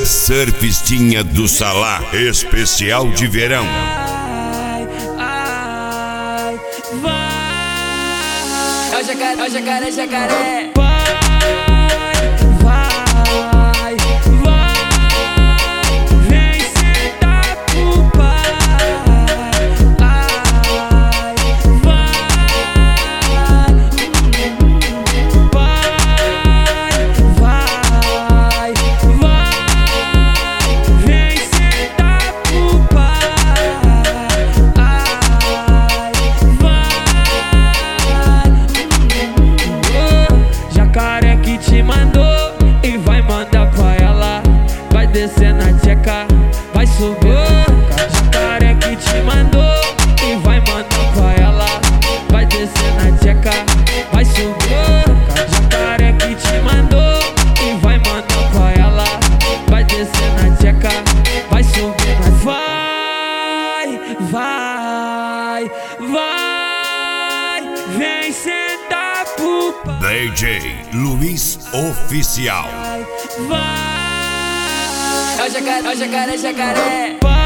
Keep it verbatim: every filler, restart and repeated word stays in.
Surfistinha do Salá, especial de verão. Ai, ai, vai. É o jacaré, é o jacaré, jacaré. Vai, vai, vai. Vem sentar pro pai. Ai, vai. Vai, vai, vai. Vem sentar pro pai. Ai, vai. Jacaré que te mandou e vai mandar pra ela. Vai descer na tcheca, vai subir. Jacaré que te mandou e vai mandar pra ela. Vai descer na tcheca, vai subir. Jacaré que te mandou e vai mandar pra ela. Vai descer na tcheca, vai subir. Vai, vai, vai. Vem sentar pro pai. D J Luiz Oficial. Vai. É o jacaré, é o jacaré, jacaré.